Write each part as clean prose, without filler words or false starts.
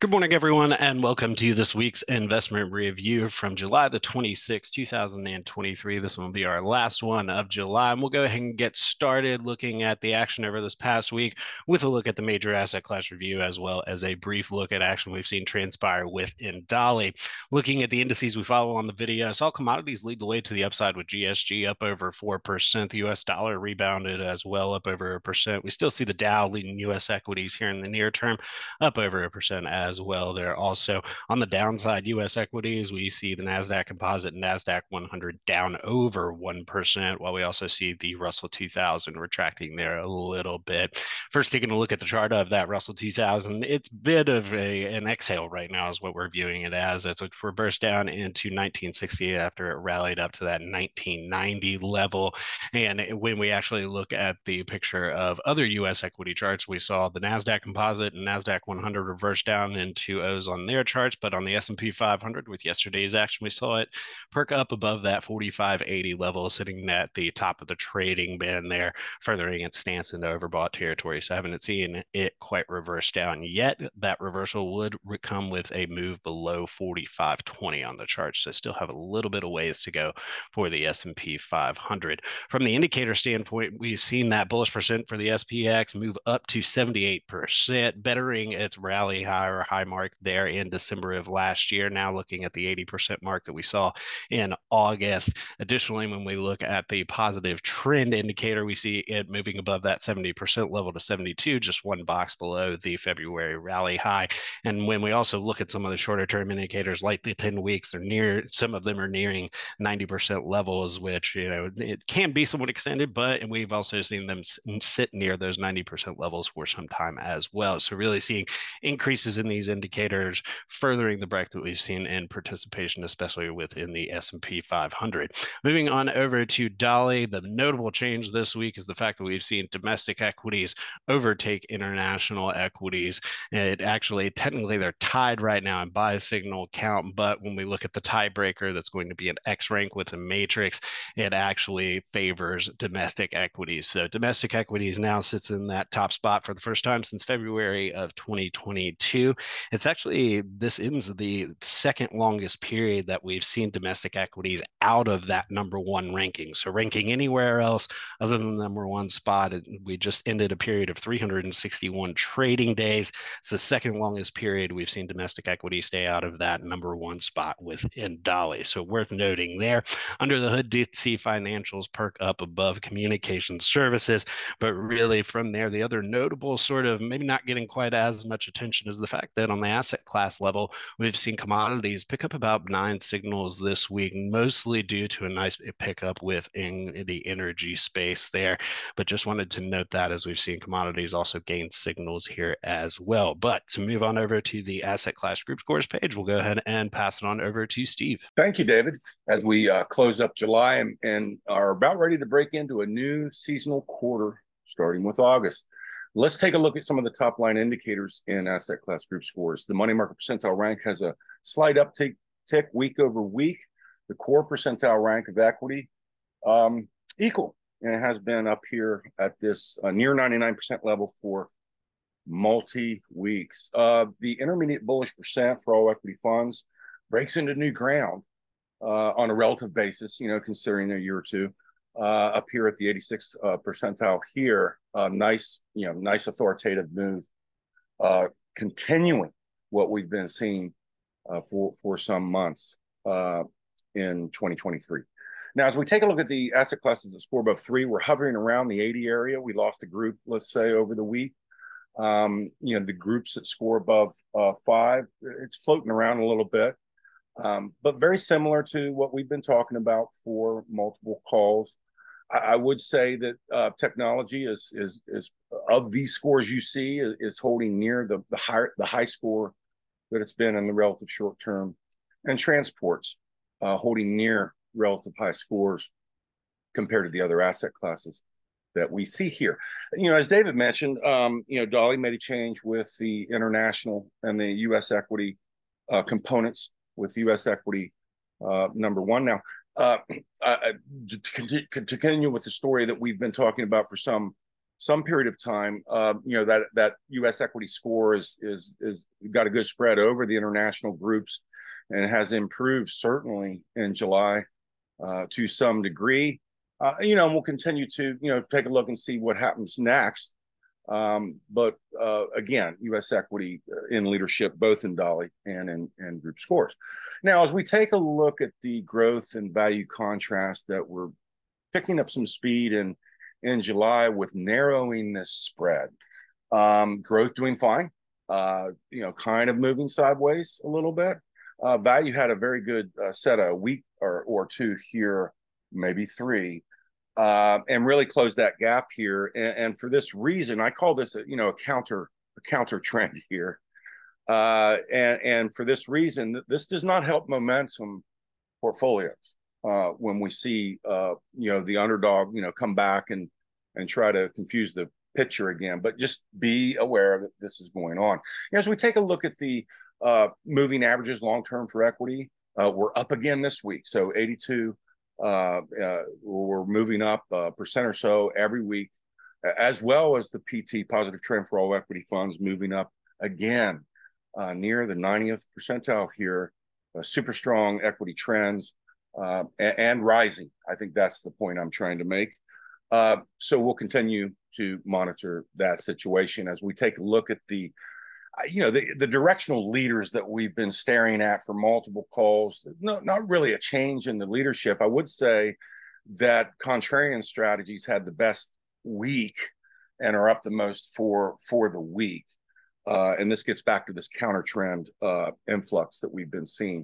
Good morning, everyone, and welcome to this week's investment review from July the 26th, 2023. This one will be our last one of July, and we'll go ahead and get started looking at the action over this past week with a look at the major asset class review, as well as a brief look at action we've seen transpire within Dolly. Looking at the indices we follow on the video, I saw commodities lead the way to the upside with GSG up over 4%. The US dollar rebounded as well, up over 1%. We still see the Dow leading US equities here in the near term, up over 1% as well. There also on the downside, U.S. equities, we see the NASDAQ Composite and NASDAQ 100 down over 1%, while we also see the Russell 2000 retracting there a little bit. First, taking a look at the chart of that Russell 2000, it's a bit of an exhale right now is what we're viewing it as. It's reversed down into 1968 after it rallied up to that 1990 level. And when we actually look at the picture of other U.S. equity charts, we saw the NASDAQ Composite and NASDAQ 100 reverse down into O's on their charts, but on the S&P 500 with yesterday's action, we saw it perk up above that 45.80 level, sitting at the top of the trading band there, furthering its stance into overbought territory. So I haven't seen it quite reverse down yet. That reversal would come with a move below 45.20 on the chart, so still have a little bit of ways to go for the S&P 500. From the indicator standpoint, we've seen that bullish percent for the SPX move up to 78%, bettering its rally high or high mark there in December of last year. Now looking at the 80% mark that we saw in August. Additionally, when we look at the positive trend indicator, we see it moving above that 70% level to 72, just one box below the February rally high. And when we also look at some of the shorter term indicators, like the 10 weeks, some of them are nearing 90% levels, which, it can be somewhat extended, but we've also seen them sit near those 90% levels for some time as well. So really seeing increases in these indicators, furthering the breadth that we've seen in participation, especially within the S&P 500. Moving on over to Dolly, the notable change this week is the fact that we've seen domestic equities overtake international equities. Technically, they're tied right now in buy signal count, but when we look at the tiebreaker, that's going to be an X rank with a matrix, it actually favors domestic equities. So domestic equities now sits in that top spot for the first time since February of 2022. This ends the second longest period that we've seen domestic equities out of that number one ranking. So ranking anywhere else other than the number one spot, we just ended a period of 361 trading days. It's the second longest period we've seen domestic equities stay out of that number one spot within Dolly. So worth noting there. Under the hood, did see financials perk up above communication services, but really from there, the other notable sort of maybe not getting quite as much attention is the fact that on the asset class level, we've seen commodities pick up about 9 signals this week, mostly due to a nice pickup within the energy space there. But just wanted to note that as we've seen commodities also gain signals here as well. But to move on over to the asset class group scores page, we'll go ahead and pass it on over to Steve. Thank you, David. As we close up July and are about ready to break into a new seasonal quarter, starting with August. Let's take a look at some of the top line indicators in asset class group scores. The money market percentile rank has a slight uptick week over week. The core percentile rank of equity equal, and it has been up here at this near 99% level for multi weeks. The intermediate bullish percent for all equity funds breaks into new ground on a relative basis, considering a year or two, up here at the 86th percentile here. Nice authoritative move, continuing what we've been seeing for some months in 2023. Now, as we take a look at the asset classes that score above 3, we're hovering around the 80 area. We lost a group, let's say, over the week. The groups that score above 5, it's floating around a little bit. But very similar to what we've been talking about for multiple calls. I would say that technology is of these scores you see is holding near the high score that it's been in the relative short term, and transports holding near relative high scores compared to the other asset classes that we see here. As David mentioned, Dolly made a change with the international and the U.S. equity components, with U.S. equity number one. Now, to continue with the story that we've been talking about for some some period of time, that U.S. equity score is got a good spread over the international groups, and has improved certainly in July to some degree. And we'll continue to take a look and see what happens next. But again, U.S. equity in leadership, both in Dolly and in group scores. Now, as we take a look at the growth and value contrast, that we're picking up some speed in July with narrowing this spread. Growth doing fine, kind of moving sideways a little bit. Value had a very good set of a week or two here, maybe three, and really closed that gap here. And for this reason, I call this a counter trend here. And for this reason, this does not help momentum portfolios when we see the underdog come back and try to confuse the picture again. But just be aware that this is going on. As we take a look at the moving averages long term for equity, we're up again this week. So 82. We're moving up a percent or so every week, as well as the PT, positive trend for all equity funds, moving up again near the 90th percentile here. Super strong equity trends and rising. I think that's the point I'm trying to make. So we'll continue to monitor that situation as we take a look at the directional leaders that we've been staring at for multiple calls. No, not really a change in the leadership. I would say that contrarian strategies had the best week and are up the most for the week. And this gets back to this counter trend influx that we've been seeing.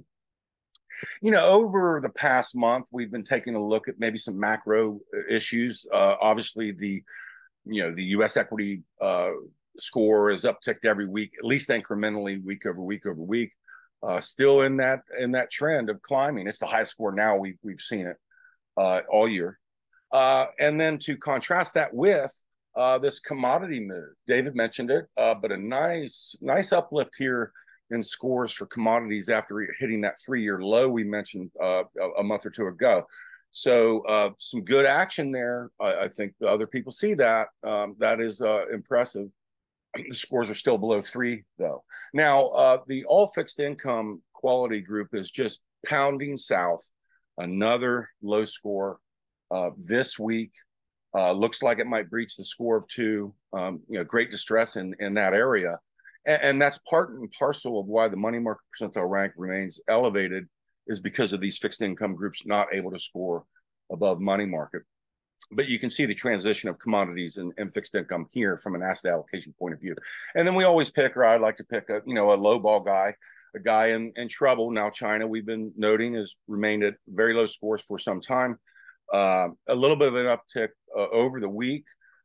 Over the past month, we've been taking a look at maybe some macro issues. Obviously, the U.S. equity score is upticked every week, at least incrementally, week over week over week. Still in that trend of climbing. It's the highest score now we've seen it all year. And then to contrast that with this commodity move, David mentioned it, but a nice uplift here in scores for commodities after hitting that 3-year low we mentioned a month or two ago. So some good action there. I think other people see that. That is impressive. The scores are still below 3, though. Now, the all fixed income quality group is just pounding south. Another low score this week. Looks like it might breach the score of 2. Great distress in that area. And that's part and parcel of why the money market percentile rank remains elevated, is because of these fixed income groups not able to score above money market. But you can see the transition of commodities and fixed income here from an asset allocation point of view. And then we always pick, or I like to pick a low ball guy, a guy in trouble. Now, China, we've been noting, has remained at very low scores for some time. A little bit of an uptick over the week.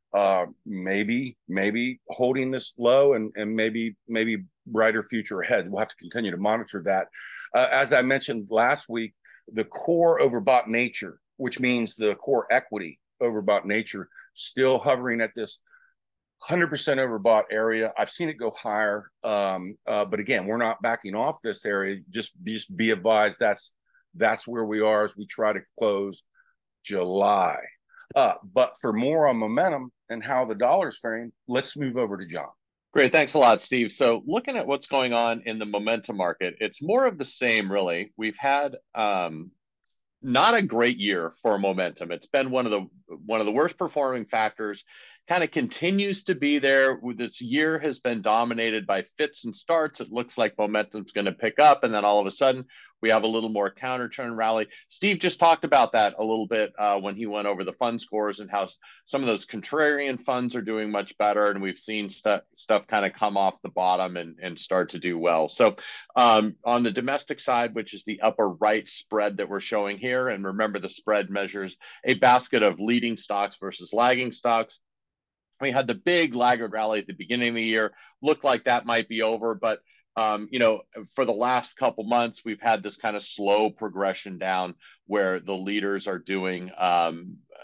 Maybe holding this low and maybe brighter future ahead. We'll have to continue to monitor that. As I mentioned last week, the core overbought nature, which means the core equity overbought nature, still hovering at this 100% overbought area. I've seen it go higher, but again, we're not backing off this area. Just be advised that's where we are as we try to close July. But for more on momentum and how the dollar's faring, let's move over to John. Great. Thanks a lot, Steve. So looking at what's going on in the momentum market, it's more of the same, really. We've had not a great year for momentum. It's been one of the worst performing factors. Kind of continues to be there. This year has been dominated by fits and starts. It looks like momentum's going to pick up, and then all of a sudden we have a little more counter trend rally. Steve just talked about that a little bit when he went over the fund scores and how some of those contrarian funds are doing much better, and we've seen stuff kind of come off the bottom and start to do well. So on the domestic side, which is the upper right spread that we're showing here, and remember the spread measures a basket of leading stocks versus lagging stocks. We had the big laggard rally at the beginning of the year. Looked like that might be over, but for the last couple months, we've had this kind of slow progression down where the leaders are doing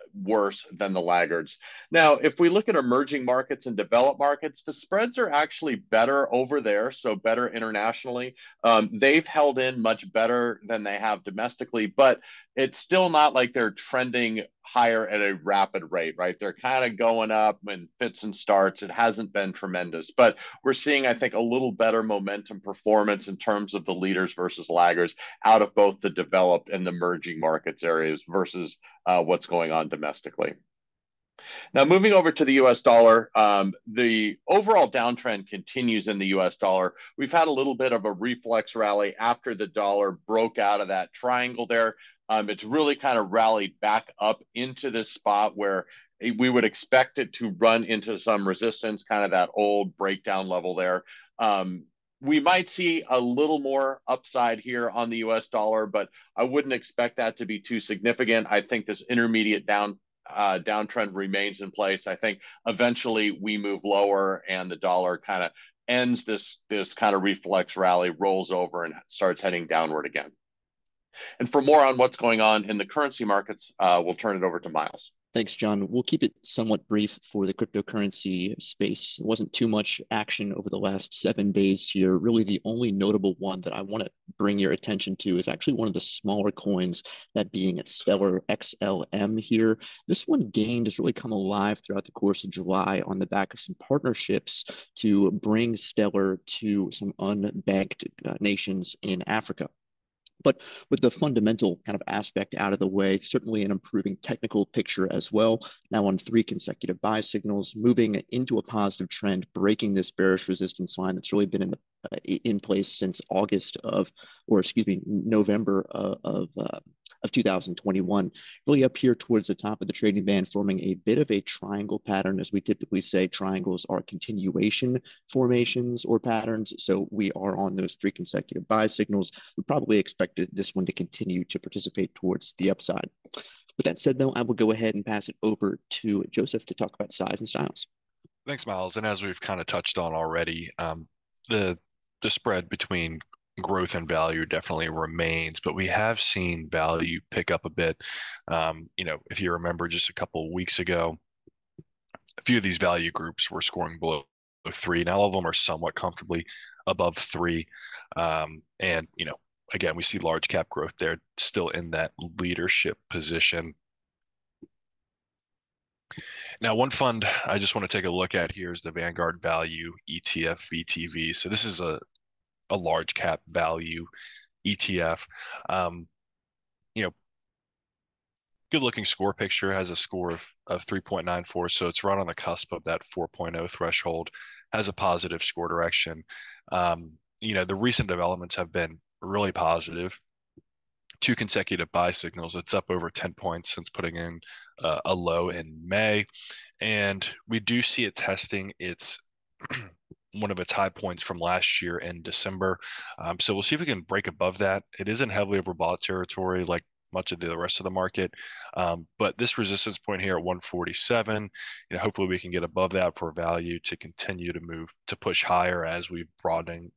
worse than the laggards. Now, if we look at emerging markets and developed markets, the spreads are actually better over there, so better internationally. They've held in much better than they have domestically, but it's still not like they're trending higher at a rapid rate, right? They're kind of going up in fits and starts. It hasn't been tremendous, but we're seeing, I think, a little better momentum performance in terms of the leaders versus laggards out of both the developed and the emerging markets areas versus what's going on domestically. Now, moving over to the US dollar, the overall downtrend continues in the US dollar. We've had a little bit of a reflex rally after the dollar broke out of that triangle there. It's really kind of rallied back up into this spot where we would expect it to run into some resistance, kind of that old breakdown level there. We might see a little more upside here on the US dollar, but I wouldn't expect that to be too significant. I think this intermediate downtrend remains in place. I think eventually we move lower and the dollar kind of ends this kind of reflex rally, rolls over and starts heading downward again. And for more on what's going on in the currency markets, we'll turn it over to Miles. Thanks, John. We'll keep it somewhat brief for the cryptocurrency space. There wasn't too much action over the last 7 days here. Really, the only notable one that I want to bring your attention to is actually one of the smaller coins, that being Stellar XLM here. This one gained has really come alive throughout the course of July on the back of some partnerships to bring Stellar to some unbanked nations in Africa. But with the fundamental kind of aspect out of the way, certainly an improving technical picture as well. Now on 3 consecutive buy signals, moving into a positive trend, breaking this bearish resistance line that's really been in place since November of 2021, really up here towards the top of the trading band, forming a bit of a triangle pattern. As we typically say, triangles are continuation formations or patterns. So we are on those 3 consecutive buy signals. We probably expected this one to continue to participate towards the upside. With that said, though, I will go ahead and pass it over to Joseph to talk about size and styles. Thanks, Miles. And as we've kind of touched on already, the spread between growth and value definitely remains, but we have seen value pick up a bit. If you remember just a couple of weeks ago, a few of these value groups were scoring below 3. Now all of them are somewhat comfortably above 3. Again, we see large cap growth there still in that leadership position. Now, one fund I just want to take a look at here is the Vanguard Value ETF VTV. So this is a large cap value ETF. Good looking score picture, has a score of 3.94. So it's right on the cusp of that 4.0 threshold, has a positive score direction. The recent developments have been really positive. 2 consecutive buy signals. It's up over 10 points since putting in a low in May. And we do see it testing its one of its high points from last year in December. So we'll see if we can break above that. It isn't heavily overbought territory like much of the rest of the market. But this resistance point here at 147, hopefully we can get above that for value to continue to move to push higher as we've broadened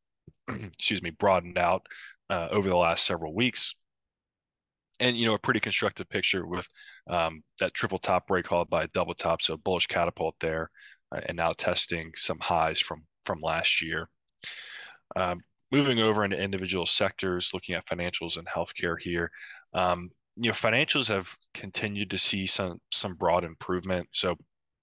out over the last several weeks. And, a pretty constructive picture with that triple top break followed by a double top. So bullish catapult there and now testing some highs from last year. Moving over into individual sectors, looking at financials and healthcare here. Financials have continued to see some broad improvement. So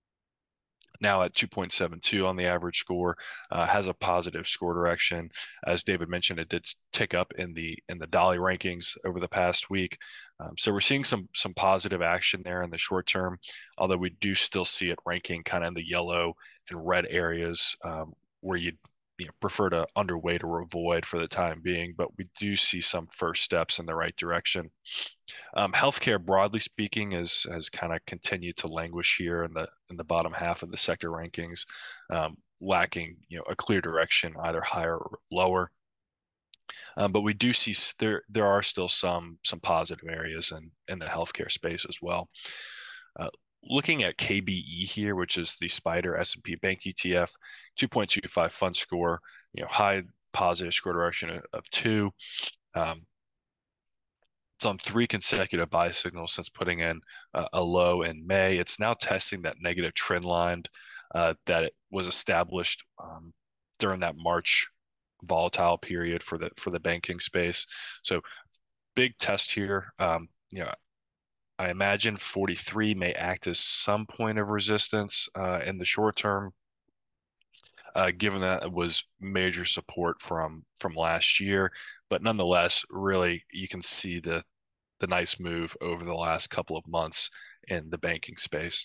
now at 2.72 on the average score, has a positive score direction. As David mentioned, it did tick up in the Dolly rankings over the past week. So we're seeing some positive action there in the short term, although we do still see it ranking kind of in the yellow and red areas where you'd prefer to underweight or avoid for the time being, but we do see some first steps in the right direction. Healthcare, broadly speaking, has kind of continued to languish here in the bottom half of the sector rankings, lacking a clear direction, either higher or lower. But we do see there are still some positive areas in the healthcare space as well. Looking at KBE here, which is the Spider S&P Bank ETF, 2.25 fund score, high positive score direction of 2. It's on 3 consecutive buy signals since putting in a low in May. It's now testing that negative trend line that it was established during that March volatile period for the banking space. So big test here. I imagine 43 may act as some point of resistance in the short term, given that it was major support from last year. But nonetheless, really, you can see the nice move over the last couple of months in the banking space.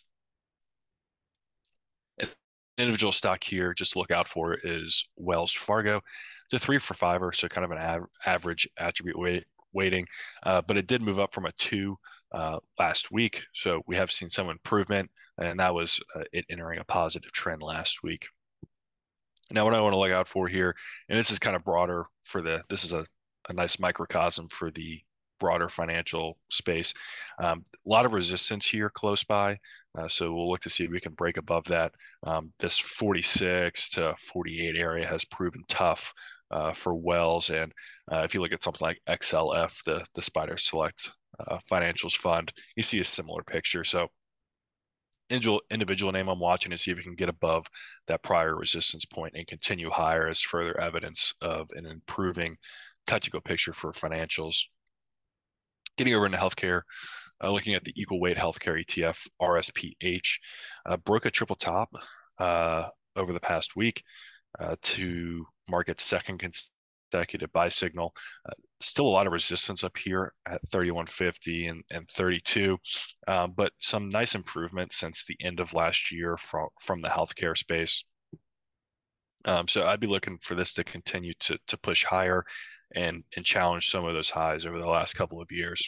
An individual stock here just to look out for is Wells Fargo. It's a 3 for 5, so kind of an average attribute weighting, but it did move up from a 2 last week. So we have seen some improvement, and that was it entering a positive trend last week. Now, what I want to look out for here, and this is kind of broader this is a nice microcosm for the broader financial space. A lot of resistance here close by. So we'll look to see if we can break above that. This 46 to 48 area has proven tough for Wells. And if you look at something like XLF, the Spider Select Financials Fund, you see a similar picture. So individual name I'm watching to see if we can get above that prior resistance point and continue higher as further evidence of an improving technical picture for financials. Getting over into healthcare, looking at the equal weight healthcare ETF, RSPH, broke a triple top over the past week to mark its second consecutive buy signal. Still a lot of resistance up here at 3150 and 32, but some nice improvement since the end of last year from the healthcare space. So I'd be looking for this to continue to push higher and challenge some of those highs over the last couple of years.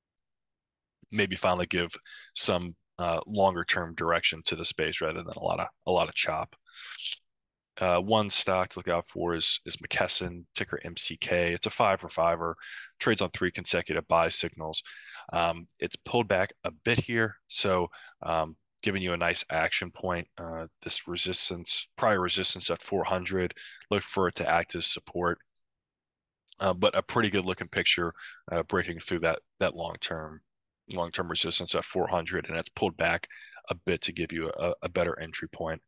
Maybe finally give some longer term direction to the space rather than a lot of chop. One stock to look out for is McKesson, ticker MCK. It's a 5 for 5er, trades on 3 consecutive buy signals. It's pulled back a bit here, so giving you a nice action point. This prior resistance at 400, look for it to act as support. But a pretty good looking picture breaking through that long-term resistance at 400, and it's pulled back a bit to give you a better entry point.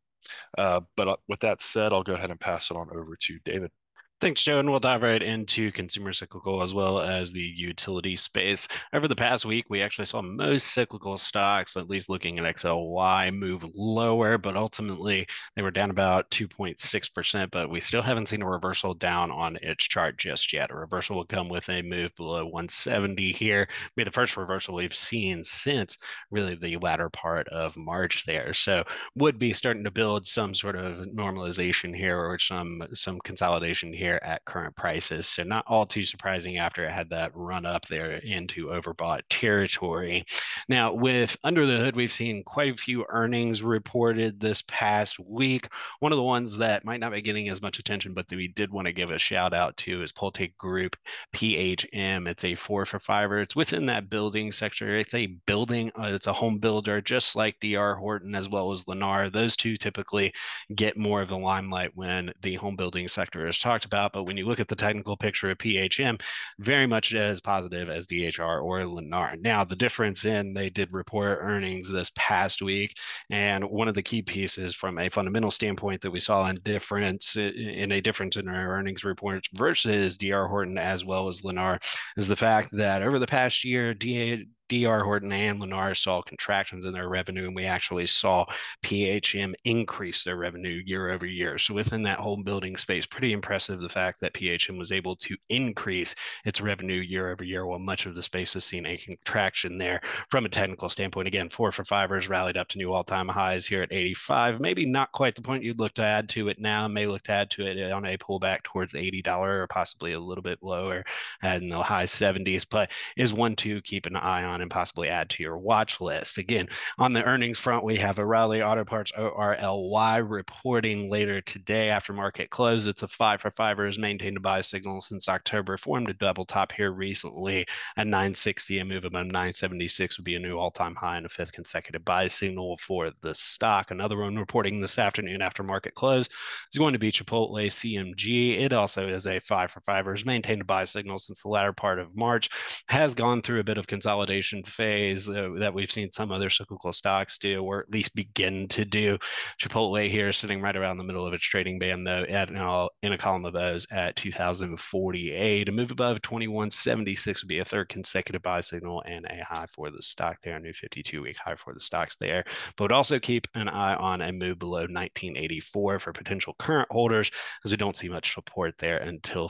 But with that said, I'll go ahead and pass it on over to David. Thanks, Joe, and we'll dive right into consumer cyclical as well as the utility space. Over the past week, we actually saw most cyclical stocks, at least looking at XLY, move lower, but ultimately they were down about 2.6%, but we still haven't seen a reversal down on its chart just yet. A reversal will come with a move below 170 here. Be the first reversal we've seen since really the latter part of March there. So would be starting to build some sort of normalization here or some consolidation here at current prices. So not all too surprising after it had that run up there into overbought territory. Now, with under the hood, we've seen quite a few earnings reported this past week. One of the ones that might not be getting as much attention, but that we did want to give a shout out to is Pulte Group, PHM. It's a 4 for 5er. It's within that building sector. It's a building, it's a home builder, just like DR Horton as well as Lennar. Those two typically get more of the limelight when the home building sector is talked about. But when you look at the technical picture of PHM, very much as positive as DHR or Lennar. Now, the difference they did report earnings this past week, and one of the key pieces from a fundamental standpoint that we saw in a difference in our earnings reports versus DR Horton as well as Lennar is the fact that over the past year, DR Horton and Lennar saw contractions in their revenue, and we actually saw PHM increase their revenue year over year. So within that home building space, pretty impressive the fact that PHM was able to increase its revenue year over year, while much of the space has seen a contraction there. From a technical standpoint, again, 4 for 5ers rallied up to new all-time highs here at 85. Maybe not quite the point you'd look to add to it now. May look to add to it on a pullback towards $80 or possibly a little bit lower in the high 70s, but is one to keep an eye on on and possibly add to your watch list. Again, on the earnings front, we have O'Reilly Auto Parts, ORLY, reporting later today after market close. It's a 5 for 5, has maintained a buy signal since October, formed a double top here recently at 960. A move above 976 would be a new all-time high and a 5th consecutive buy signal for the stock. Another one reporting this afternoon after market close is going to be Chipotle CMG. It also is a 5 for 5, has maintained a buy signal since the latter part of March, has gone through a bit of consolidation phase that we've seen some other cyclical stocks do, or at least begin to do. Chipotle here sitting right around the middle of its trading band, though, in a column of those at 2,048. A move above 2,176 would be a 3rd consecutive buy signal and a high for the stock there, a new 52-week high for the stocks there. But would also keep an eye on a move below 1984 for potential current holders, as we don't see much support there until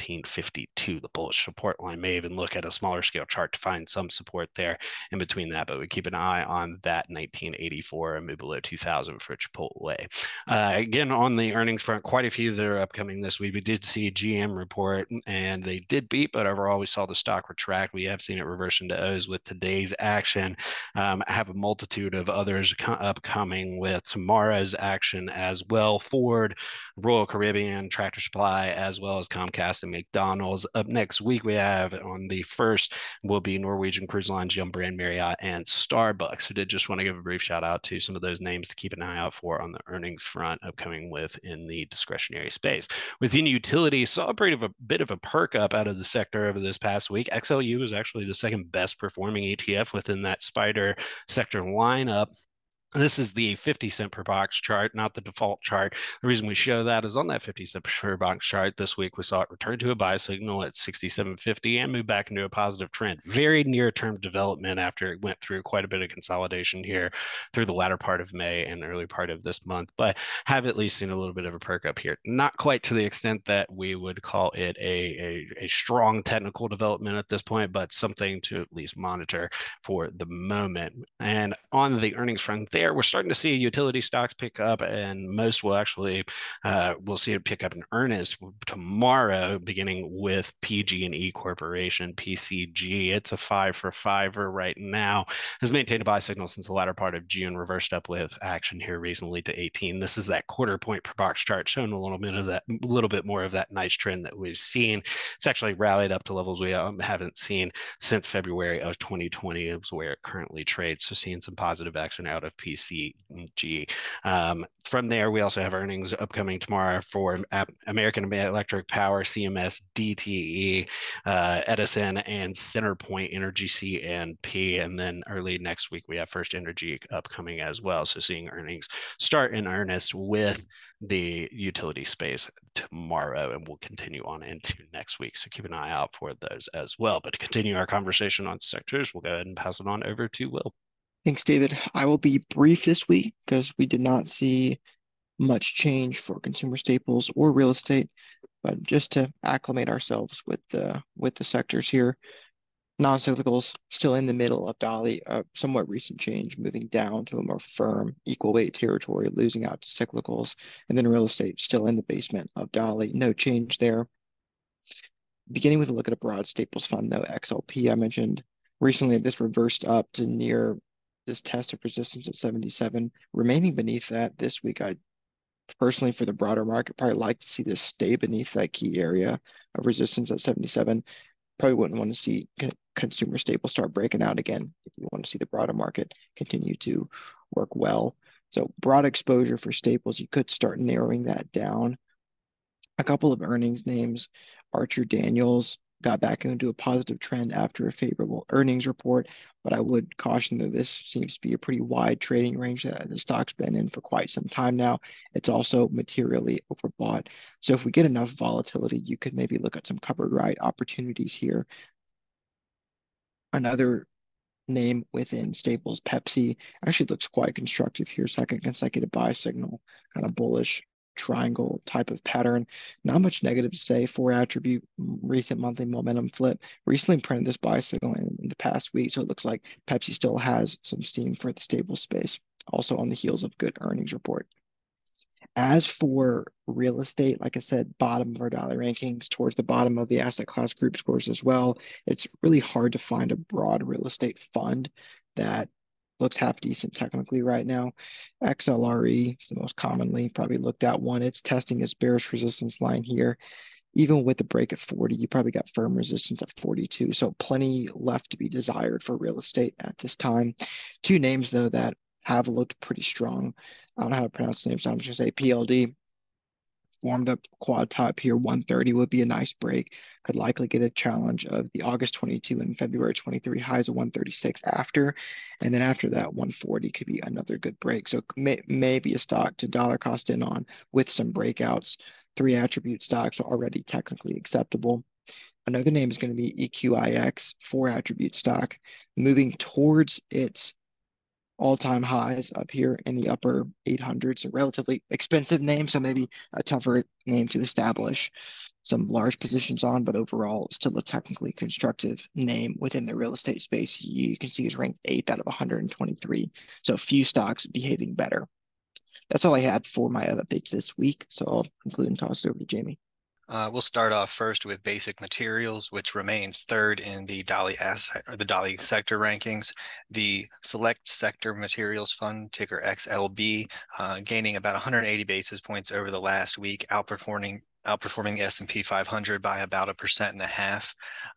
1552. The bullish support line may even look at a smaller scale chart to find some support there in between that, but we keep an eye on that 1984 and move below 2000 for Chipotle. Again, on the earnings front, quite a few that are upcoming this week. We did see GM report and they did beat, but overall we saw the stock retract. We have seen it reverse into O's with today's action. Have a multitude of others upcoming with tomorrow's action as well. Ford, Royal Caribbean, Tractor Supply, as well as Comcast and McDonald's. Up next week, we have on the 1st will be Norwegian Cruise Lines, Yum Brand, Marriott, and Starbucks. So did just want to give a brief shout out to some of those names to keep an eye out for on the earnings front upcoming within the discretionary space. Within utility, saw a bit of a perk up out of the sector over this past week. XLU was actually the 2nd best performing ETF within that Spider sector lineup. This is the 50 cent per box chart, not the default chart. The reason we show that is on that 50 cent per box chart this week, we saw it return to a buy signal at 67.50 and move back into a positive trend. Very near-term development after it went through quite a bit of consolidation here through the latter part of May and early part of this month, but have at least seen a little bit of a perk up here. Not quite to the extent that we would call it a strong technical development at this point, but something to at least monitor for the moment. And on the earnings front there, we're starting to see utility stocks pick up, and most will actually we'll see it pick up in earnest tomorrow, beginning with PG&E Corporation, PCG. It's a 5 for 5 right now, has maintained a buy signal since the latter part of June, reversed up with action here recently to 18. This is that quarter point per box chart showing a little bit more of that nice trend that we've seen. It's actually rallied up to levels we haven't seen since February of 2020. It was where it currently trades, so seeing some positive action out of PCG. From there, we also have earnings upcoming tomorrow for American Electric Power, CMS, DTE, Edison, and CenterPoint Energy, CNP. And then early next week, we have First Energy upcoming as well. So seeing earnings start in earnest with the utility space tomorrow, and we'll continue on into next week. So keep an eye out for those as well. But to continue our conversation on sectors, we'll go ahead and pass it on over to Will. Thanks, David. I will be brief this week because we did not see much change for consumer staples or real estate, but just to acclimate ourselves with the sectors here. Non-cyclicals still in the middle of Dolly, a somewhat recent change, moving down to a more firm equal weight territory, losing out to cyclicals, and then real estate still in the basement of Dolly. No change there. Beginning with a look at a broad staples fund, though, XLP I mentioned. Recently, this reversed up to near this test of resistance at 77, remaining beneath that this week. I personally, for the broader market, probably like to see this stay beneath that key area of resistance at 77. Probably wouldn't want to see consumer staples start breaking out again if you want to see the broader market continue to work well. So broad exposure for staples, you could start narrowing that down. A couple of earnings names, Archer Daniels got back into a positive trend after a favorable earnings report, but I would caution that this seems to be a pretty wide trading range that the stock's been in for quite some time now. It's also materially overbought. So if we get enough volatility, you could maybe look at some covered right opportunities here. Another name within staples, Pepsi, actually looks quite constructive here. 2nd consecutive buy signal, kind of bullish triangle type of pattern. Not much negative to say for attribute. Recent monthly momentum flip. Recently printed this buy signal in the past week, so it looks like Pepsi still has some steam for the stable space. Also on the heels of good earnings report. As for real estate, like I said, bottom of our Dolly rankings, towards the bottom of the asset class group scores as well. It's really hard to find a broad real estate fund that looks half decent technically right now. XLRE is the most commonly probably looked at one. It's testing its bearish resistance line here. Even with the break at 40, you probably got firm resistance at 42. So plenty left to be desired for real estate at this time. Two names, though, that have looked pretty strong. I don't know how to pronounce the names, so I'm just going to say PLD. Formed up quad top here, 130 would be a nice break. Could likely get a challenge of the August 22 and February 23 highs of 136 after. And then after that, 140 could be another good break. So maybe a stock to dollar cost in on with some breakouts. Three attribute stocks are already technically acceptable. Another name is going to be EQIX, four attribute stock, moving towards its all-time highs up here in the upper 800s. A relatively expensive name, so maybe a tougher name to establish some large positions on, but overall still a technically constructive name within the real estate space. You can see is ranked 8th out of 123. So few stocks behaving better. That's all I had for my updates this week. So I'll conclude and toss it over to Jamie. We'll start off first with basic materials, which remains third in the Dolly asset or the Dolly sector rankings. The Select Sector Materials Fund, ticker XLB, gaining about 180 basis points over the last week, outperforming S&P 500 by about 1.5%.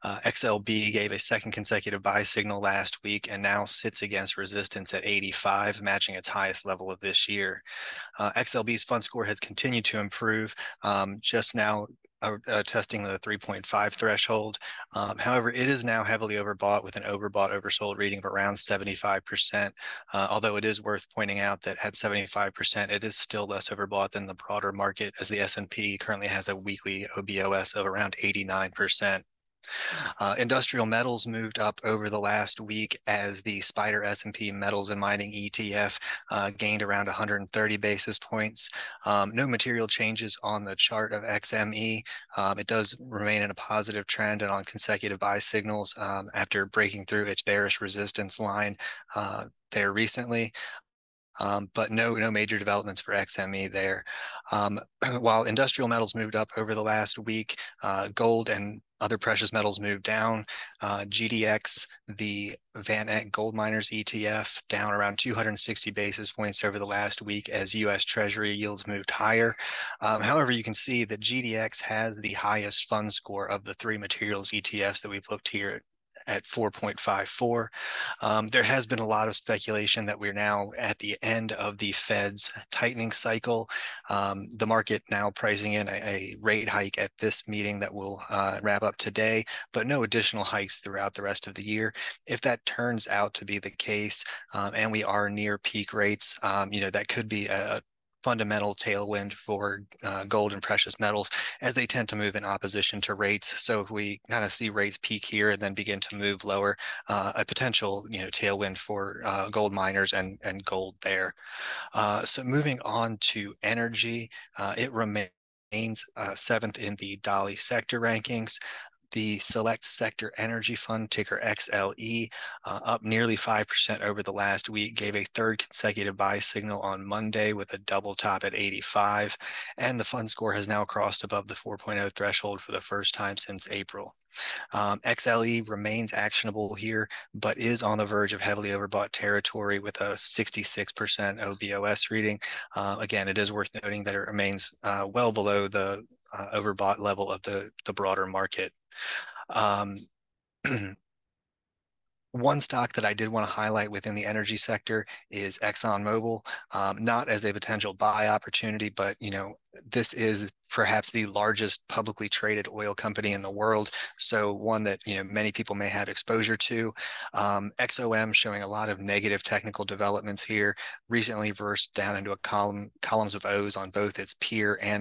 XLB gave a second consecutive buy signal last week and now sits against resistance at 85, matching its highest level of this year. XLB's fund score has continued to improve, just now testing the 3.5 threshold. However, it is now heavily overbought with an overbought oversold reading of around 75%. Although it is worth pointing out that at 75%, it is still less overbought than the broader market, as the S&P currently has a weekly OBOS of around 89%. Industrial metals moved up over the last week as the Spider S&P Metals and Mining ETF gained around 130 basis points. No material changes on the chart of XME. It does remain in a positive trend and on consecutive buy signals after breaking through its bearish resistance line there recently. But no major developments for XME there. While industrial metals moved up over the last week, gold and other precious metals moved down. GDX, the Van Eck Gold Miners ETF, down around 260 basis points over the last week as U.S. Treasury yields moved higher. However, you can see that GDX has the highest fund score of the three materials ETFs that we've looked here at 4.54. There has been a lot of speculation that we're now at the end of the Fed's tightening cycle. The market now pricing in a rate hike at this meeting that will wrap up today, but no additional hikes throughout the rest of the year. If that turns out to be the case, and we are near peak rates, that could be a fundamental tailwind for gold and precious metals, as they tend to move in opposition to rates. So if we kind of see rates peak here and then begin to move lower, a potential tailwind for gold miners and gold there. So moving on to energy, it remains 7th in the Dolly sector rankings. The Select Sector Energy Fund, ticker XLE, up nearly 5% over the last week, gave a third consecutive buy signal on Monday with a double top at 85, and the fund score has now crossed above the 4.0 threshold for the first time since April. XLE remains actionable here, but is on the verge of heavily overbought territory with a 66% OBOS reading. Again, it is worth noting that it remains well below the overbought level of the broader market. One stock that I did want to highlight within the energy sector is ExxonMobil, not as a potential buy opportunity, but this is perhaps the largest publicly traded oil company in the world, so one that many people may have exposure to. XOM showing a lot of negative technical developments here, recently versed down into columns of O's on both its peer and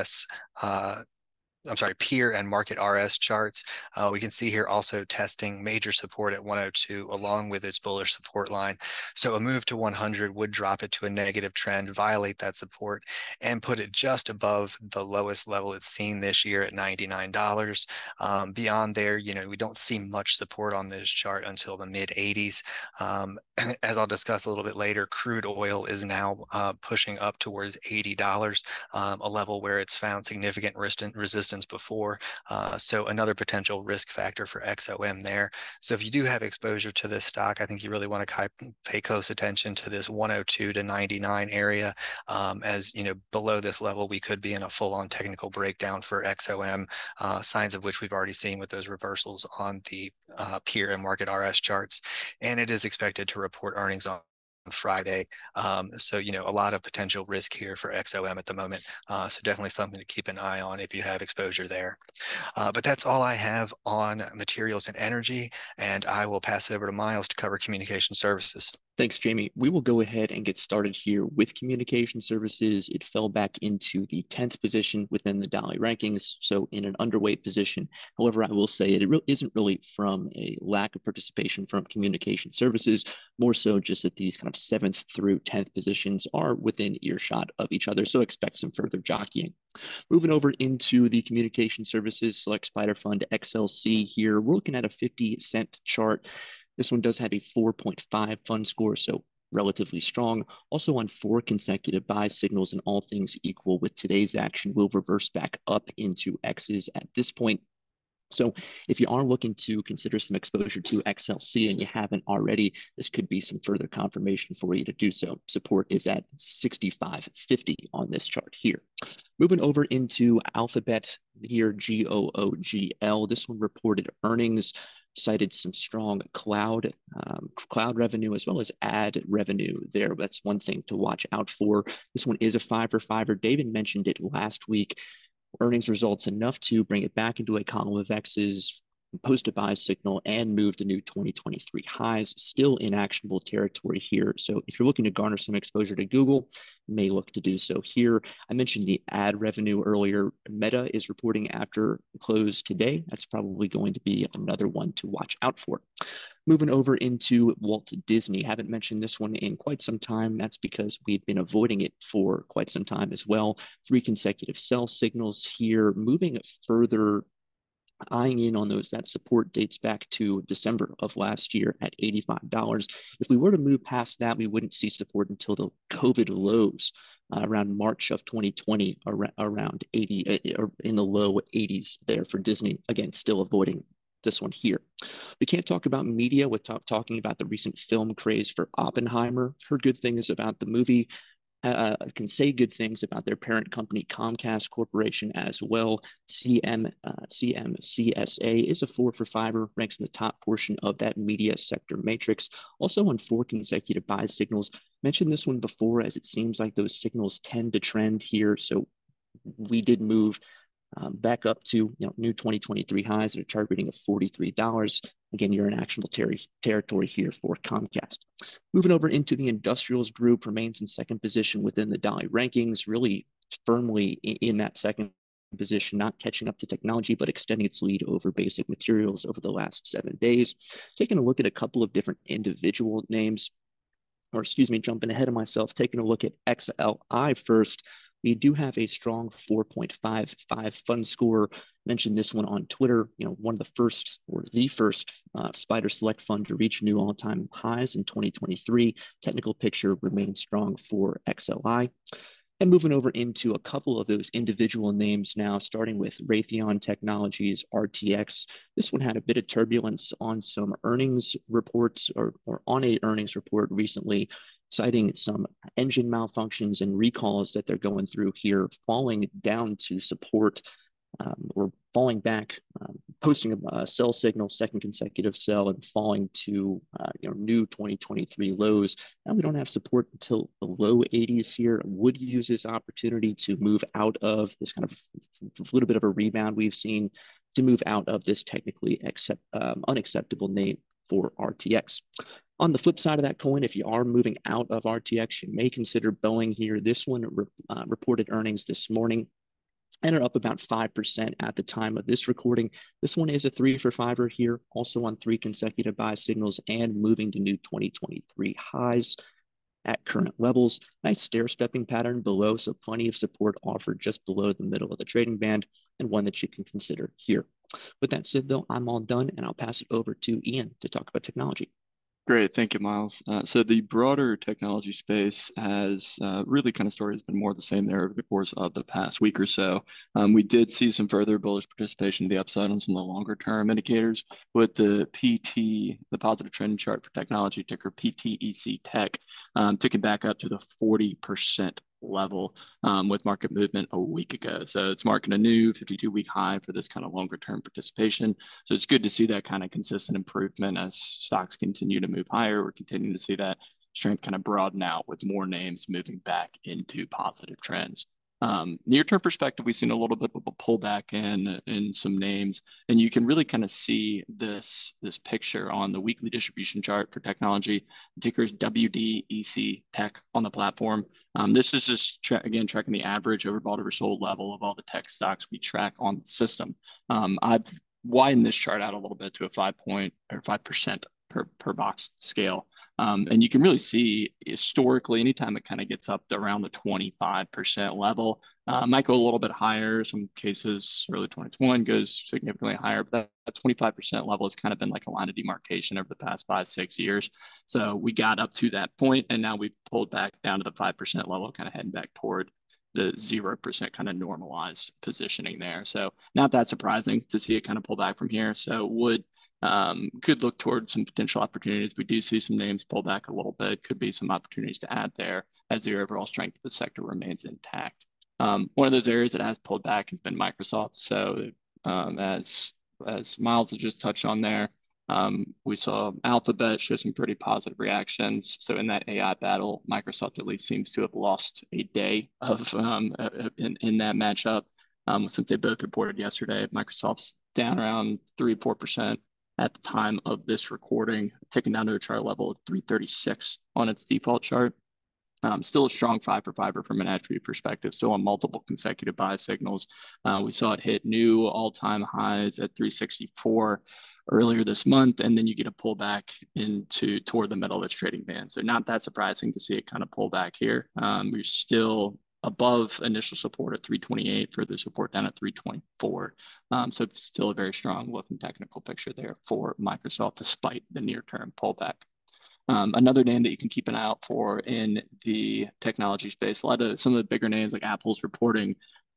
peer and market RS charts. We can see here also testing major support at 102 along with its bullish support line. So a move to 100 would drop it to a negative trend, violate that support, and put it just above the lowest level it's seen this year at $99. Beyond there, we don't see much support on this chart until the mid 80s. as I'll discuss a little bit later, crude oil is now pushing up towards $80, a level where it's found significant resistance before. So another potential risk factor for XOM there. So if you do have exposure to this stock, I think you really want to pay close attention to this 102 to 99 area. As you know, below this level, we could be in a full-on technical breakdown for XOM, signs of which we've already seen with those reversals on the peer and market RS charts. And it is expected to report earnings on Friday. So, you know, a lot of potential risk here for XOM at the moment. So definitely something to keep an eye on if you have exposure there. But that's all I have on materials and energy. And I will pass it over to Miles to cover communication services. Thanks, Jamie. We will go ahead and get started here with communication services. It fell back into the 10th position within the Dolly rankings, so in an underweight position. However, I will say it isn't really from a lack of participation from communication services, more so just that these kind of 7th through 10th positions are within earshot of each other, so expect some further jockeying. Moving over into the communication services, Select SPDR Fund XLC here, we're looking at a 50-cent chart. This one does have a 4.5 fund score, so relatively strong. Also on 4 consecutive buy signals, and all things equal with today's action will reverse back up into X's at this point. So if you are looking to consider some exposure to XLC and you haven't already, this could be some further confirmation for you to do so. Support is at 65.50 on this chart here. Moving over into Alphabet here, GOOGL. This one reported earnings, cited some strong cloud revenue as well as ad revenue there. That's one thing to watch out for. This one is a 5 for 5. David mentioned it last week. Earnings results enough to bring it back into a column of X's, post a buy signal, and move to new 2023 highs, still in actionable territory here. So if you're looking to garner some exposure to Google, you may look to do so here. I mentioned the ad revenue earlier. Meta is reporting after close today. That's probably going to be another one to watch out for. Moving over into Walt Disney. Haven't mentioned this one in quite some time. That's because we've been avoiding it for quite some time as well. 3 consecutive sell signals here. Moving further, eyeing in on those, that support dates back to December of last year at $85. If we were to move past that, we wouldn't see support until the COVID lows around March of 2020, around 80, or in the low 80s there for Disney. Again, still avoiding this one here. We can't talk about media without talking about the recent film craze for Oppenheimer. Heard good things about the movie. Can say good things about their parent company, Comcast Corporation, as well. CMCSA is a 4 for 5, ranks in the top portion of that media sector matrix. Also on 4 consecutive buy signals. Mentioned this one before, as it seems like those signals tend to trend here. So we did move back up to new 2023 highs at a chart reading of $43. Again, you're in actionable territory here for Comcast. Moving over into the industrials group, remains in 2nd position within the Dolly rankings, really firmly in that 2nd position, not catching up to technology, but extending its lead over basic materials over the last 7 days. Taking a look at a couple of different individual names, or excuse me, jumping ahead of myself, taking a look at XLI first. We do have a strong 4.55 fund score. Mentioned this one on Twitter. One of the first, or the first, SPDR Select fund to reach new all-time highs in 2023. Technical picture remains strong for XLI. And moving over into a couple of those individual names now, starting with Raytheon Technologies, RTX. This one had a bit of turbulence on some earnings reports, or on a earnings report recently, citing some engine malfunctions and recalls that they're going through here, falling down to support, or falling back, posting a sell signal, 2nd consecutive sell, and falling to new 2023 lows. Now we don't have support until the low 80s here. Would use this opportunity to move out of this kind of a little bit of a rebound we've seen, to move out of this technically unacceptable name for RTX. On the flip side of that coin, if you are moving out of RTX, you may consider Boeing here. This one reported earnings this morning and are up about 5% at the time of this recording. This one is a 3 for 5 here, also on 3 consecutive buy signals and moving to new 2023 highs at current levels. Nice stair-stepping pattern below, so plenty of support offered just below the middle of the trading band, and one that you can consider here. With that said, though, I'm all done, and I'll pass it over to Ian to talk about technology. Great, thank you, Miles. So the broader technology space has really kind of story has been more the same there over the course of the past week or so. We did see some further bullish participation to the upside on some of the longer term indicators with the PT, the positive trend chart for technology ticker PTEC Tech, ticking back up to the 40% level with market movement a week ago. So it's marking a new 52-week high for this kind of longer term participation. So it's good to see that kind of consistent improvement as stocks continue to move higher. We're continuing to see that strength kind of broaden out with more names moving back into positive trends. Near-term perspective, we've seen a little bit of a pullback in some names, and you can really kind of see this picture on the weekly distribution chart for technology. The ticker is WDEC Tech on the platform. This is just again tracking the average overbought over sold level of all the tech stocks we track on the system. I've widened this chart out a little bit to a 5% per box scale. And you can really see historically, anytime it kind of gets up to around the 25% level, might go a little bit higher. Some cases, early 2021 goes significantly higher, but that 25% level has kind of been like a line of demarcation over the past 5-6 years. So we got up to that point, and now we've pulled back down to the 5% level, kind of heading back toward the 0% kind of normalized positioning there. So not that surprising to see it kind of pull back from here. So could look towards some potential opportunities. We do see some names pull back a little bit. Could be some opportunities to add there as the overall strength of the sector remains intact. One of those areas that has pulled back has been Microsoft. So as Miles has just touched on there, we saw Alphabet show some pretty positive reactions. So in that AI battle, Microsoft at least seems to have lost a day of in that matchup. Since they both reported yesterday, Microsoft's down around 3-4% at the time of this recording, ticking down to a chart level of 336 on its default chart. Still a strong 5 for 5 from an attribute perspective, still on multiple consecutive buy signals. We saw it hit new all-time highs at 364 earlier this month, and then you get a pullback toward the middle of its trading band. So not that surprising to see it kind of pull back here. We're still above initial support at 328, further support down at 324. So still a very strong looking technical picture there for Microsoft despite the near-term pullback. Another name that you can keep an eye out for in the technology space, some of the bigger names like Apple's reporting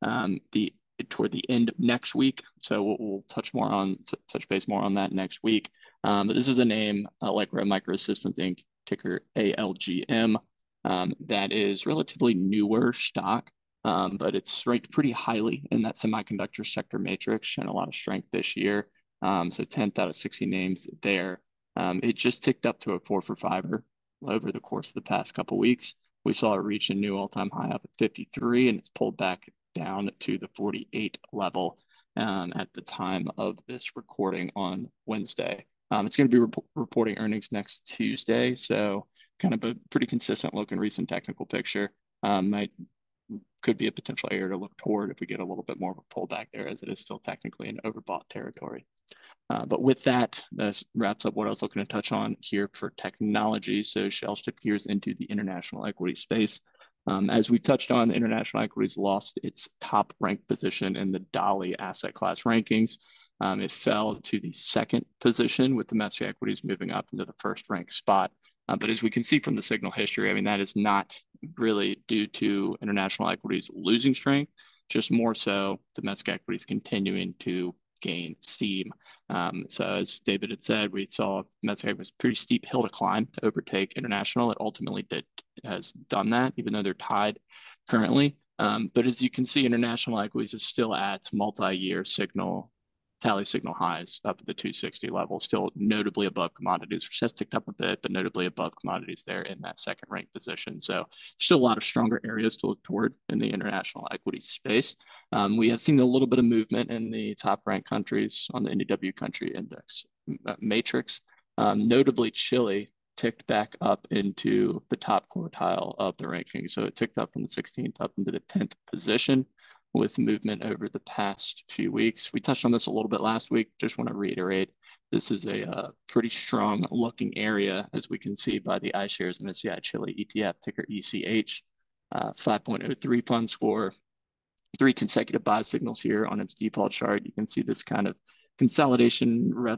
toward the end of next week. So we'll touch base more on that next week. But this is a name like Red Microsystems Inc., ticker ALGM, that is relatively newer stock, but it's ranked pretty highly in that semiconductor sector matrix, showing a lot of strength this year. So 10th out of 60 names there. It just ticked up to a 4 for 5 over the course of the past couple of weeks. We saw it reach a new all-time high up at 53, and it's pulled back down to the 48 level at the time of this recording on Wednesday. It's going to be reporting earnings next Tuesday, so kind of a pretty consistent look and recent technical picture. Could be a potential area to look toward if we get a little bit more of a pullback there, as it is still technically in overbought territory. But with that, that wraps up what I was looking to touch on here for technology. So shall shift gears into the international equity space. As we touched on, international equities lost its top ranked position in the DALI asset class rankings. It fell to the second position, with domestic equities moving up into the first ranked spot. But as we can see from the signal history, I mean, that is not really due to international equities losing strength, just more so domestic equities continuing to gain steam. So as David had said, we saw domestic equities pretty steep hill to climb to overtake international. It ultimately has done that, even though they're tied currently. But as you can see, international equities is still at multi-year tally signal highs up at the 260 level, still notably above commodities, which has ticked up a bit, but notably above commodities there in that second ranked position. So still a lot of stronger areas to look toward in the international equity space. We have seen a little bit of movement in the top ranked countries on the NDW country index matrix. Notably, Chile ticked back up into the top quartile of the ranking. So it ticked up from the 16th up into the 10th position, with movement over the past few weeks. We touched on this a little bit last week. Just want to reiterate, this is a pretty strong looking area, as we can see by the iShares MSCI Chile ETF, ticker ECH, 5.03 fund score, 3 consecutive buy signals here on its default chart. You can see this kind of consolidation rather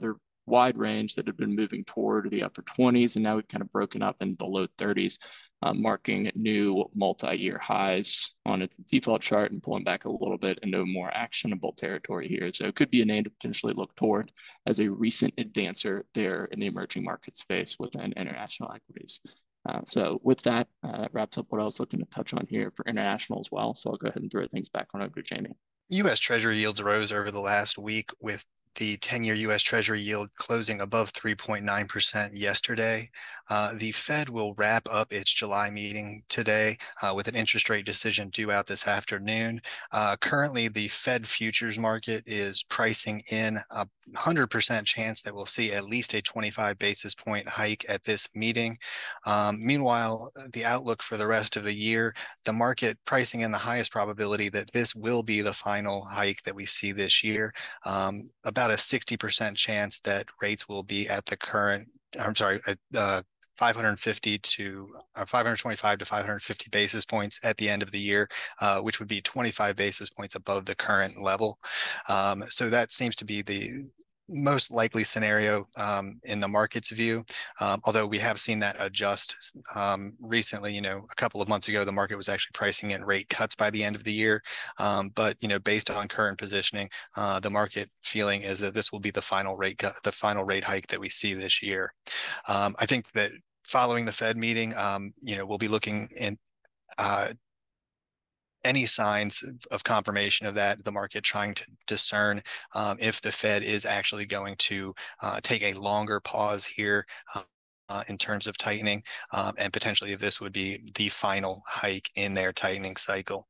wide range that had been moving toward the upper 20s, and now we've kind of broken up in the low 30s, marking new multi-year highs on its default chart and pulling back a little bit into more actionable territory here. So it could be a name to potentially look toward as a recent advancer there in the emerging market space within international equities. So with that, wraps up what I was looking to touch on here for international as well. So I'll go ahead and throw things back on over to Jamie. U.S. Treasury yields rose over the last week, with the 10-year U.S. Treasury yield closing above 3.9% yesterday. The Fed will wrap up its July meeting today with an interest rate decision due out this afternoon. Currently, the Fed futures market is pricing in a 100% chance that we'll see at least a 25 basis point hike at this meeting. Meanwhile, the outlook for the rest of the year, the market pricing in the highest probability that this will be the final hike that we see this year. About a 60% chance that rates will be at the current, 550 to 525 to 550 basis points at the end of the year, which would be 25 basis points above the current level. So that seems to be the most likely scenario in the market's view, although we have seen that adjust recently. A couple of months ago, the market was actually pricing in rate cuts by the end of the year. But based on current positioning, the market feeling is that this will be the final rate cut, the final rate hike that we see this year. I think that following the Fed meeting, we'll be looking in any signs of confirmation of that, the market trying to discern if the Fed is actually going to take a longer pause here in terms of tightening, and potentially if this would be the final hike in their tightening cycle.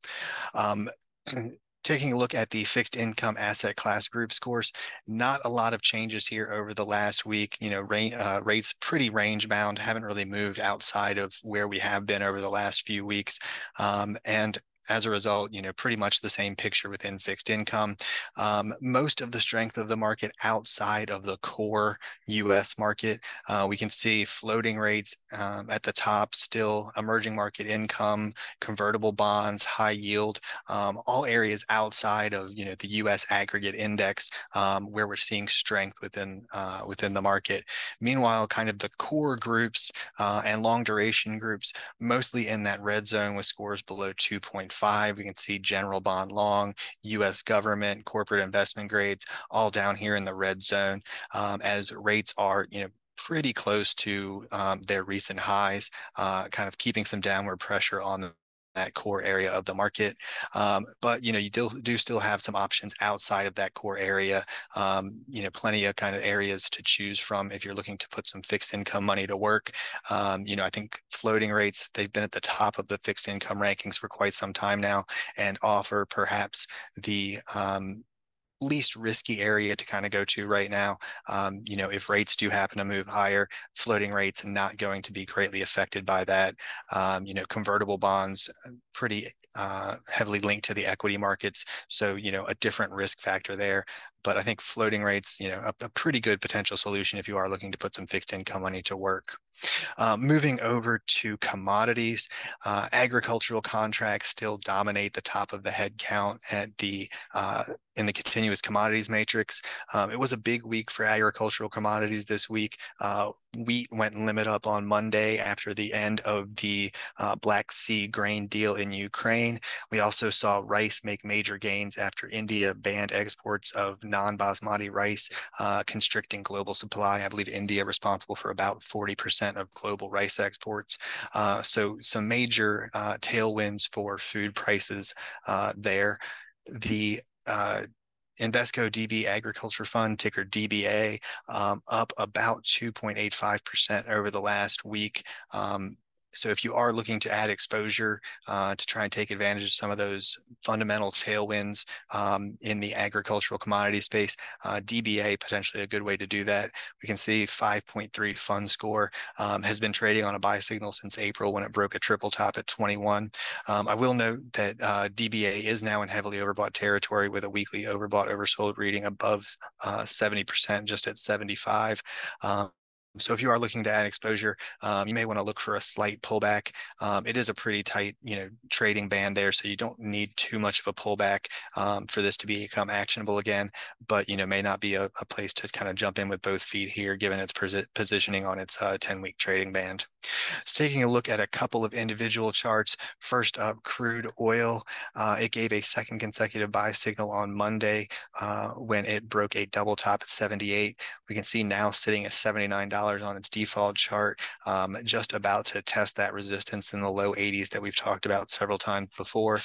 Taking a look at the fixed income asset class group scores, not a lot of changes here over the last week. Rates pretty range bound, haven't really moved outside of where we have been over the last few weeks. And as a result, pretty much the same picture within fixed income. Most of the strength of the market outside of the core U.S. market, we can see floating rates at the top, still emerging market income, convertible bonds, high yield, all areas outside of the U.S. aggregate index where we're seeing strength within the market. Meanwhile, kind of the core groups and long duration groups, mostly in that red zone with scores below 2.5. We can see general bond long, U.S. government, corporate investment grades, all down here in the red zone, as rates are, pretty close to their recent highs, kind of keeping some downward pressure on that core area of the market. But you do still have some options outside of that core area. Plenty of kind of areas to choose from if you're looking to put some fixed income money to work. I think floating rates, they've been at the top of the fixed income rankings for quite some time now, and offer perhaps the least risky area to kind of go to right now. If rates do happen to move higher, floating rates not going to be greatly affected by that. Convertible bonds pretty heavily linked to the equity markets, so a different risk factor there. But I think floating rates, a pretty good potential solution if you are looking to put some fixed income money to work. Moving over to commodities, agricultural contracts still dominate the top of the head count at in the continuous commodities matrix. It was a big week for agricultural commodities this week. Wheat went limit up on Monday after the end of the Black Sea grain deal in Ukraine. We also saw rice make major gains after India banned exports of non-basmati rice, constricting global supply. I believe India responsible for about 40% of global rice exports. So some major tailwinds for food prices there. The Invesco DB Agriculture Fund, ticker DBA, up about 2.85% over the last week. So if you are looking to add exposure to try and take advantage of some of those fundamental tailwinds in the agricultural commodity space, DBA potentially a good way to do that. We can see 5.3 fund score has been trading on a buy signal since April when it broke a triple top at 21. I will note that DBA is now in heavily overbought territory with a weekly overbought oversold reading above 70%, just at 75. So if you are looking to add exposure, you may want to look for a slight pullback. It is a pretty tight, trading band there, so you don't need too much of a pullback for this to become actionable again. But may not be a place to kind of jump in with both feet here, given its positioning on its 10-week trading band. So taking a look at a couple of individual charts. First up, crude oil. It gave a second consecutive buy signal on Monday when it broke a double top at 78. We can see now sitting at $79 on its default chart, just about to test that resistance in the low 80s that we've talked about several times before.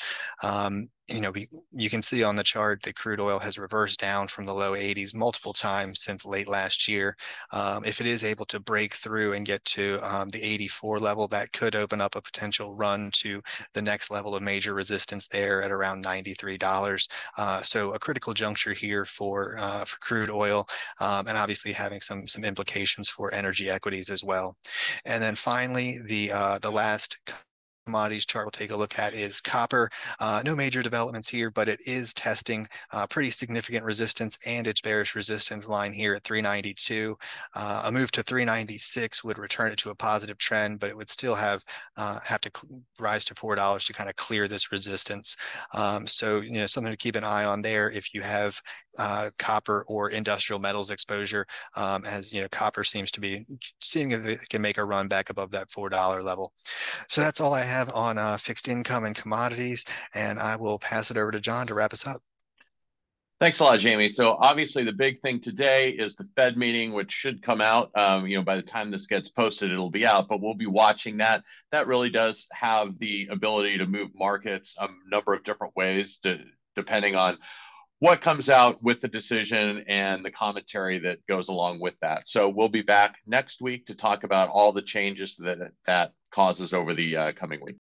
You can see on the chart that crude oil has reversed down from the low 80s multiple times since late last year. If it is able to break through and get to the 84 level, that could open up a potential run to the next level of major resistance there at around $93. So a critical juncture here for crude oil, and obviously having some implications for energy equities as well. And then finally, the last commodities chart we'll take a look at is copper. No major developments here, but it is testing pretty significant resistance and its bearish resistance line here at 392. A move to 396 would return it to a positive trend, but it would still have to rise to $4 to kind of clear this resistance. So something to keep an eye on there if you have copper or industrial metals exposure, as copper seems to be seeing if it can make a run back above that $4 level. So that's all I have on fixed income and commodities, and I will pass it over to John to wrap us up. Thanks a lot, Jamie. So obviously the big thing today is the Fed meeting, which should come out. By the time this gets posted, it'll be out, but we'll be watching that. That really does have the ability to move markets a number of different ways, depending on what comes out with the decision and the commentary that goes along with that. So we'll be back next week to talk about all the changes that causes over the coming week.